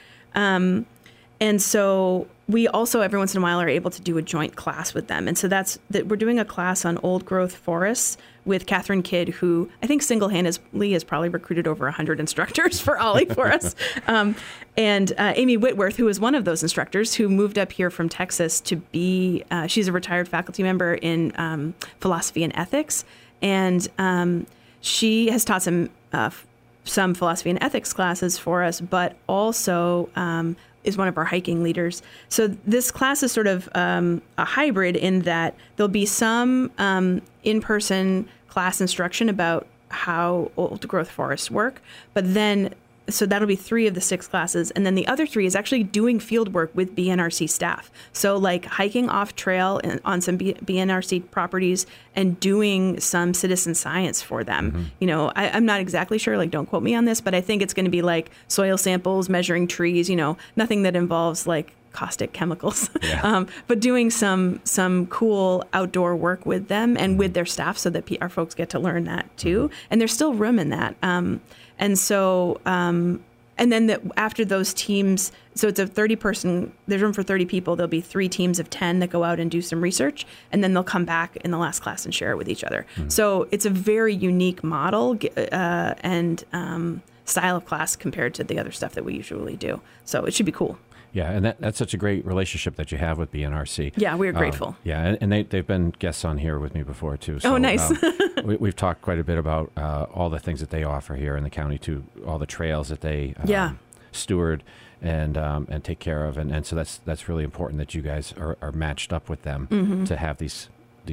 D: And so we also every once in a while are able to do a joint class with them. And so we're doing a class on old growth forests with Catherine Kidd, who I think single-handedly has probably recruited over 100 instructors for Ollie for us. And Amy Whitworth, who is one of those instructors who moved up here from Texas to be, she's a retired faculty member in philosophy and ethics. And she has taught some philosophy and ethics classes for us, but also is one of our hiking leaders. So this class is sort of a hybrid in that there'll be some in-person class instruction about how old growth forests work, but then so that'll be 3 of the 6 classes. And then the other 3 is actually doing field work with BNRC staff. So like hiking off trail on some BNRC properties and doing some citizen science for them. Mm-hmm. You know, I'm not exactly sure, like don't quote me on this, but I think it's going to be like soil samples, measuring trees, you know, nothing that involves like caustic chemicals, yeah. But doing some cool outdoor work with them and with their staff so that our folks get to learn that too. Mm-hmm. And there's still room in that. And so, and then after those teams, so it's a 30-person, there's room for 30 people. There'll be 3 teams of 10 that go out and do some research, and then they'll come back in the last class and share it with each other. Mm-hmm. So it's a very unique model and style of class compared to the other stuff that we usually do. So it should be cool.
B: Yeah, and that's such a great relationship that you have with BNRC.
D: Yeah, we're grateful.
B: Yeah, and they've been guests on here with me before, too. So,
D: oh, nice.
B: We've talked quite a bit about all the things that they offer here in the county, too, all the trails that they steward and take care of. And so that's really important that you guys are matched up with them mm-hmm. to have these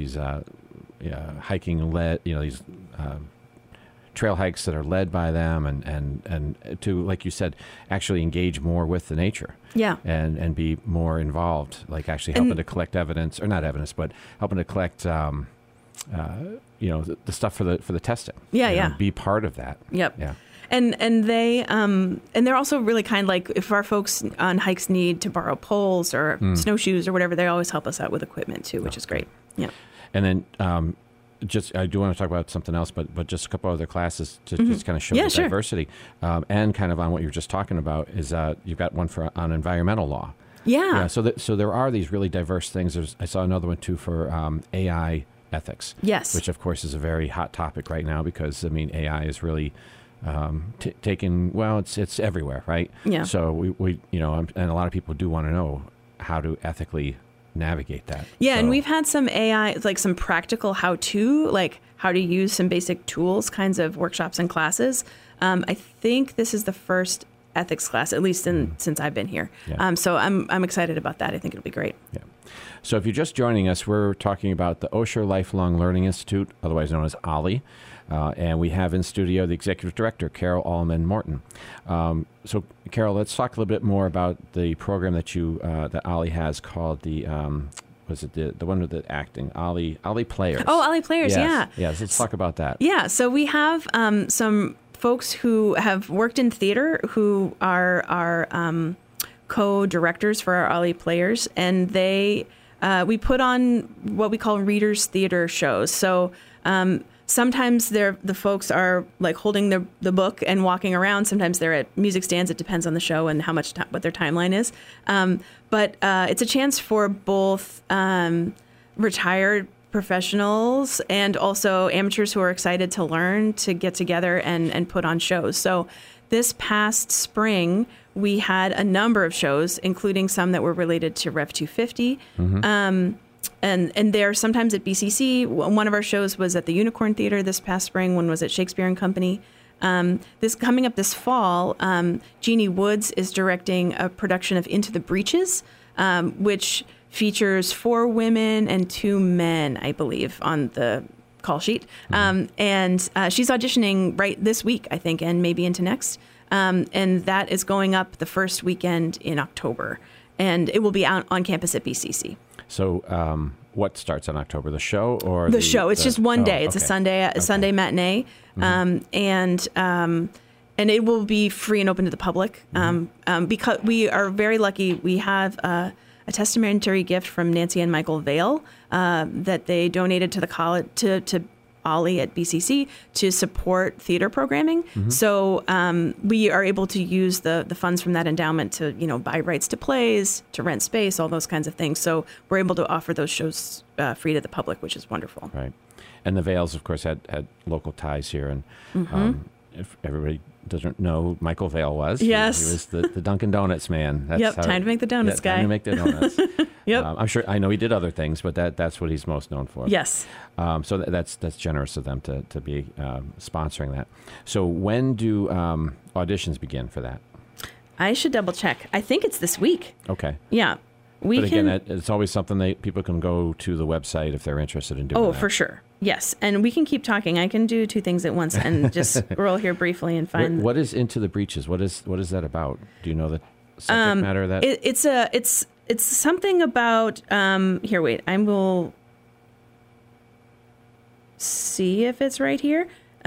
B: hiking-led, these trail hikes that are led by them and to, like you said, actually engage more with the nature.
D: Yeah.
B: And be more involved, like actually helping to collect evidence, or not evidence, but helping to collect, the stuff for the testing.
D: Yeah, yeah.
B: Be part of that.
D: Yep.
B: Yeah.
D: And they and they're also really kind. Like if our folks on hikes need to borrow poles or snowshoes or whatever, they always help us out with equipment too, which is great. Yeah.
B: And then. I do want to talk about something else, but just a couple other classes to just kind of show the diversity, and kind of on what you were just talking about is you've got one on environmental law.
D: Yeah.
B: So there are these really diverse things. I saw another one too for AI ethics.
D: Yes.
B: Which of course is a very hot topic right now because AI is really taking it's everywhere, right?
D: Yeah.
B: So we and a lot of people do want to know how to ethically navigate that.
D: Yeah,
B: so.
D: And we've had some AI, like some practical how-to, like how to use some basic tools kinds of workshops and classes. I think this is the first ethics class, at least since I've been here. Yeah. So I'm excited about that. I think it'll be great.
B: Yeah. So if you're just joining us, we're talking about the Osher Lifelong Learning Institute, otherwise known as OLLI. And we have in studio the executive director, Carol Allman Morton. So, Carol, let's talk a little bit more about the program that that OLLI has called the the one with the acting, OLLI Players.
D: Oh, OLLI Players, yeah.
B: Yes, let's talk about that.
D: Yeah, so we have some folks who have worked in theater who are our co-directors for our OLLI Players, and we put on what we call readers theater shows. So sometimes the folks are like holding the book and walking around. Sometimes they're at music stands. It depends on the show and how much what their timeline is. But it's a chance for both retired professionals and also amateurs who are excited to learn to get together and put on shows. So this past spring, we had a number of shows, including some that were related to Rev 250. Mm-hmm. And they're sometimes at BCC. One of our shows was at the Unicorn Theater this past spring. One was at Shakespeare and Company. This coming up this fall, Jeannie Woods is directing a production of Into the Breaches, which features 4 women and 2 men, I believe, on the call sheet. And she's auditioning right this week, I think, and maybe into next. And that is going up the first weekend in October. And it will be out on campus at BCC.
B: So what starts in October? The show or
D: the show? It's just one day. It's a Sunday matinee. And it will be free and open to the public. Because we are very lucky. We have a testamentary gift from Nancy and Michael Vale that they donated to the college, to Ollie at BCC to support theater programming. So we are able to use the funds from that endowment to, buy rights to plays, to rent space, all those kinds of things. So we're able to offer those shows free to the public, which is wonderful.
B: Right. And the Vales, of course, had local ties here. And if everybody doesn't know who Michael Vale was,
D: yes,
B: he was the Dunkin' Donuts man.
D: That's time to make the donuts guy.
B: Time to make the donuts.
D: Yep.
B: I know he did other things, but that's what he's most known for.
D: Yes.
B: So that's generous of them to be sponsoring that. So when do auditions begin for that?
D: I should double check. I think it's this week.
B: Okay.
D: Yeah.
B: But again, it's always something that people can go to the website if they're interested in doing.
D: Oh, for sure. Yes. And we can keep talking. I can do two things at once and just scroll here briefly and find.
B: What is Into the Breaches? What is that about? Do you know the subject matter of that?
D: It's something about here. Wait, I will see if it's right here.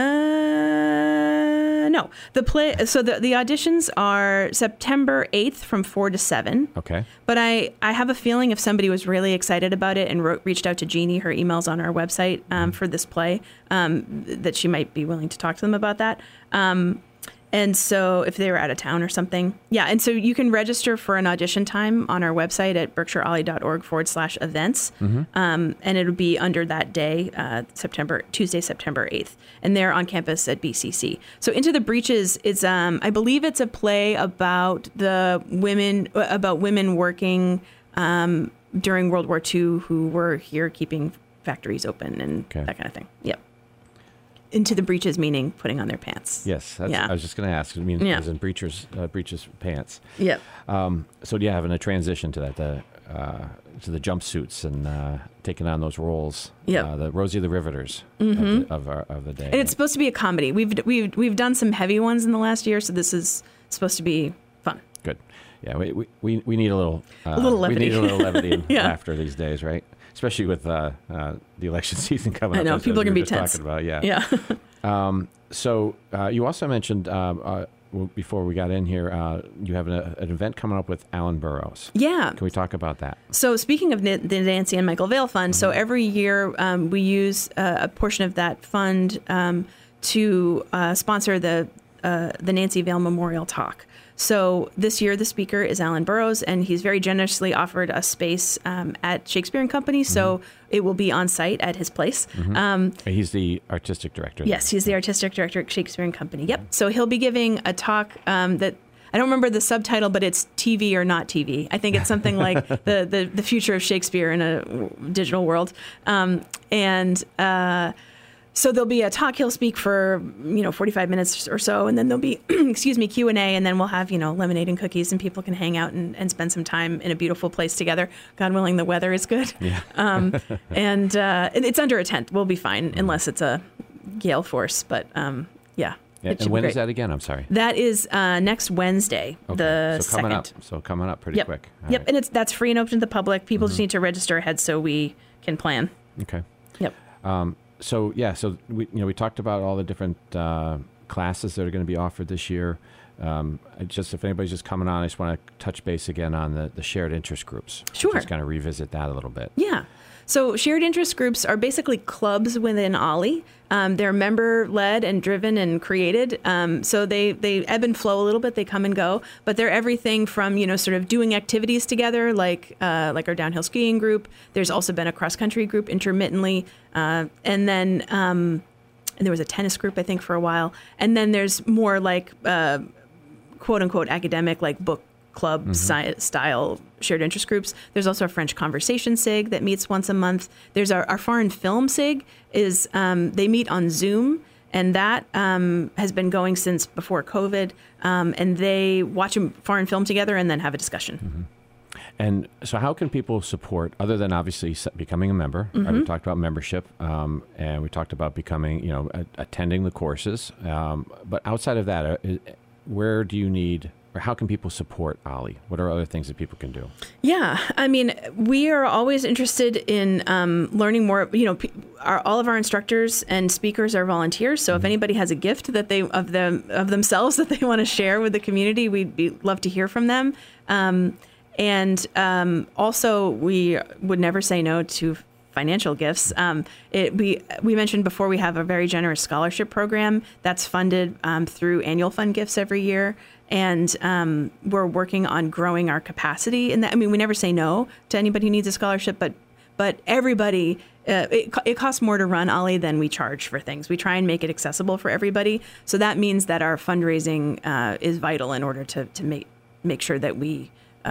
D: No, the play. So the auditions are September 8th from 4 to 7.
B: Okay.
D: But I have a feeling if somebody was really excited about it and reached out to Jeannie, her email's on our website for this play, that she might be willing to talk to them about that. And so if they were out of town or something. Yeah. And so you can register for an audition time on our website at berkshireollie.org/events. And it'll be under that day, Tuesday, September 8th. And they're on campus at BCC. So Into the Breaches is, I believe it's a play about women working during World War II who were here keeping factories open and that kind of thing. Yep. Into the breeches, meaning putting on their pants.
B: Yes, I was just going to ask. As in breeches pants.
D: Yep.
B: So having a transition to that, to the jumpsuits and taking on those roles.
D: Yep.
B: The Rosie the Riveters of the day.
D: And it's supposed to be a comedy. We've done some heavy ones in the last year, so this is supposed to be fun.
B: Good. Yeah, we need a little
D: levity.
B: We need a little levity and laughter these days, right? Especially with the election season coming up.
D: I know, people are going to be tense.
B: Talking about, yeah. So you also mentioned, before we got in here, you have an event coming up with Alan Burrows.
D: Yeah.
B: Can we talk about that?
D: So speaking of the Nancy and Michael Vale Fund, so every year we use a portion of that fund to sponsor the Nancy Vale Memorial Talk. So this year, the speaker is Alan Burrows, and he's very generously offered us space at Shakespeare and Company. So it will be on site at his place.
B: He's the artistic director.
D: Yes, he's the artistic director at Shakespeare and Company. Yep. So he'll be giving a talk that I don't remember the subtitle, but it's TV or not TV. I think it's something like the future of Shakespeare in a digital world. So there'll be a talk. He'll speak for 45 minutes or so, and then there'll be Q&A, and then we'll have lemonade and cookies, and people can hang out and spend some time in a beautiful place together. God willing, the weather is good.
B: Yeah.
D: And it's under a tent. We'll be fine unless it's a gale force. But yeah.
B: And when is that again? I'm sorry.
D: That is next Wednesday, the 2nd.
B: So coming up pretty quick.
D: All right. And that's free and open to the public. People just need to register ahead so we can plan.
B: Okay.
D: Yep.
B: So we talked about all the different classes that are going to be offered this year. If anybody's just coming on, I just want to touch base again on the shared interest groups.
D: Sure.
B: Just kind of revisit that a little bit.
D: Yeah. So shared interest groups are basically clubs within Ollie. They're member-led and driven and created. So they ebb and flow a little bit. They come and go. But they're everything from, sort of doing activities together, like our downhill skiing group. There's also been a cross-country group intermittently. And then there was a tennis group, I think, for a while. And then there's more like, quote-unquote, academic, like book club style shared interest groups. There's also a French conversation SIG that meets once a month. There's our foreign film SIG is they meet on Zoom, and that has been going since before COVID. And they watch a foreign film together and then have a discussion.
B: And so how can people support, other than obviously becoming a member? We talked about membership, and we talked about becoming, attending the courses. But outside of that, where do you need, or how can people support OLLI? What are other things that people can do?
D: Yeah, I mean, we are always interested in learning more. All of our instructors and speakers are volunteers. So if anybody has a gift that they of themselves that they want to share with the community, we'd love to hear from them. Also, we would never say no to financial gifts. We mentioned before we have a very generous scholarship program that's funded through annual fund gifts every year. And we're working on growing our capacity in that. I mean, we never say no to anybody who needs a scholarship, but everybody, it costs more to run OLLI than we charge for things. We try and make it accessible for everybody. So that means that our fundraising is vital in order to make sure that we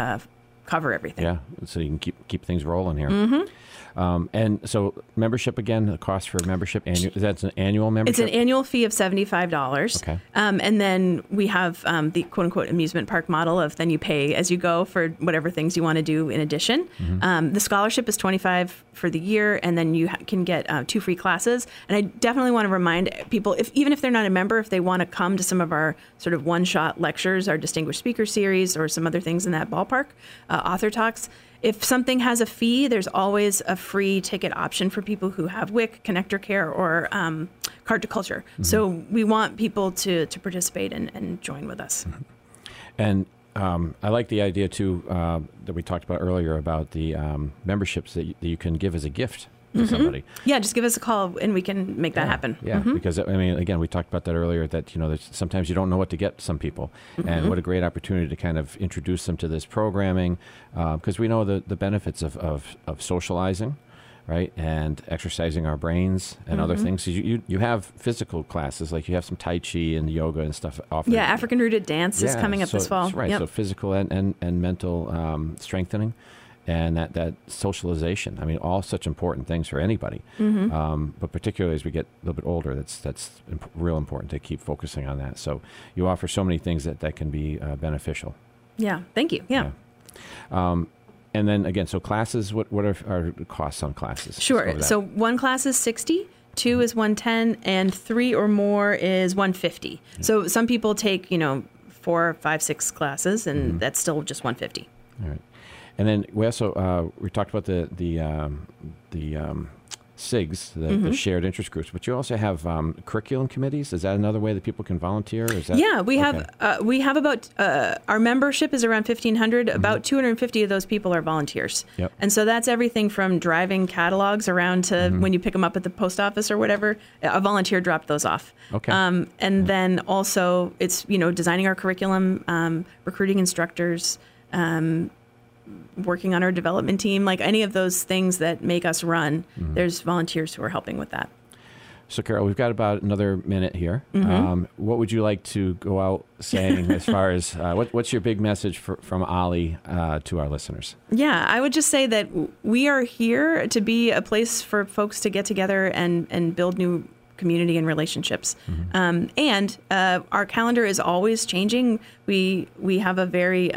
D: cover everything.
B: Yeah, so you can keep things rolling here. And so membership, again, the cost for membership, that's an annual membership?
D: It's an annual fee of $75. Okay. And then we have the quote-unquote amusement park model of then you pay as you go for whatever things you want to do in addition. The scholarship is $25 for the year, and then you can get 2 free classes. And I definitely want to remind people, even if they're not a member, if they want to come to some of our sort of one-shot lectures, our Distinguished Speaker Series, or some other things in that ballpark, author talks, if something has a fee, there's always a free ticket option for people who have WIC, Connector Care, or Card to Culture. So we want people to participate and join with us.
B: And I like the idea, too, that we talked about earlier about the memberships that you can give as a gift to somebody.
D: Yeah, just give us a call and we can make that happen.
B: Yeah, because, I mean, again, we talked about that earlier, that, there's, sometimes you don't know what to get some people. And what a great opportunity to kind of introduce them to this programming, because we know the benefits of socializing, right, and exercising our brains and other things. So you have physical classes, like you have some Tai Chi and yoga and stuff offered.
D: Yeah, African-rooted dance is coming up this fall.
B: Right, so physical and mental strengthening. And that socialization, I mean, all such important things for anybody. But particularly as we get a little bit older, that's real important to keep focusing on that. So you offer so many things that can be beneficial.
D: Yeah, thank you. Yeah.
B: And then again, so classes, what are our costs on classes?
D: Sure. So one class is $60, 2 is $110, and 3 or more is $150. So some people take 4, 5, 6 classes, and that's still just $150.
B: All right. And then we also we talked about the SIGs, the shared interest groups, but you also have curriculum committees. Is that another way that people can volunteer? Is that,
D: we have about our membership is around 1,500. About 250 of those people are volunteers.
B: Yep.
D: And so that's everything from driving catalogs around to when you pick them up at the post office or whatever. A volunteer dropped those off.
B: Okay.
D: And then also it's designing our curriculum, recruiting instructors. Working on our development team, like any of those things that make us run, there's volunteers who are helping with that.
B: So, Carol, we've got about another minute here. What would you like to go out saying as far as what's your big message from OLLI to our listeners?
D: Yeah, I would just say that we are here to be a place for folks to get together and build new community and relationships. And our calendar is always changing. We have a very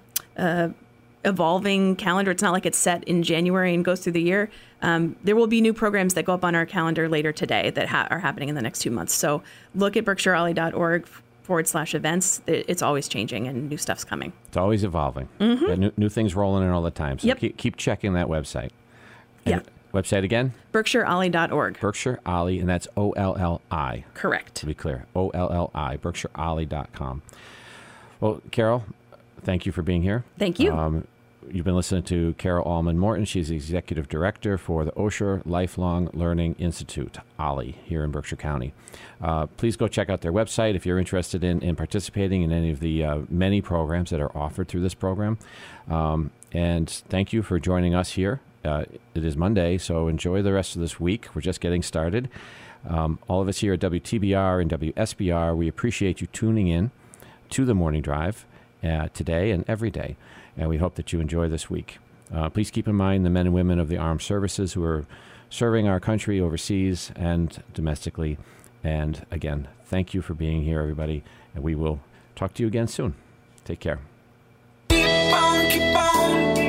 D: evolving calendar. It's not like it's set in January and goes through the year. There will be new programs that go up on our calendar later today that are happening in the next 2 months. So look at berkshireolli.org/events. It's always changing and new stuff's coming.
B: It's always evolving. New things rolling in all the time. So keep checking that website. And website again?
D: berkshireolli.org.
B: BerkshireOlli, and that's OLLI.
D: Correct.
B: To be clear, OLLI, berkshireolli.com. Well, Carol, thank you for being here.
D: Thank you.
B: You've been listening to Carol Allman Morton. She's the Executive Director for the Osher Lifelong Learning Institute, OLLI, here in Berkshire County. Please go check out their website if you're interested in participating in any of the many programs that are offered through this program. And thank you for joining us here. It is Monday, so enjoy the rest of this week. We're just getting started. All of us here at WTBR and WSBR, we appreciate you tuning in to the Morning Drive today and every day. And we hope that you enjoy this week. Please keep in mind the men and women of the armed services who are serving our country overseas and domestically. And again, thank you for being here, everybody. And we will talk to you again soon. Take care.
M: Keep on, keep on.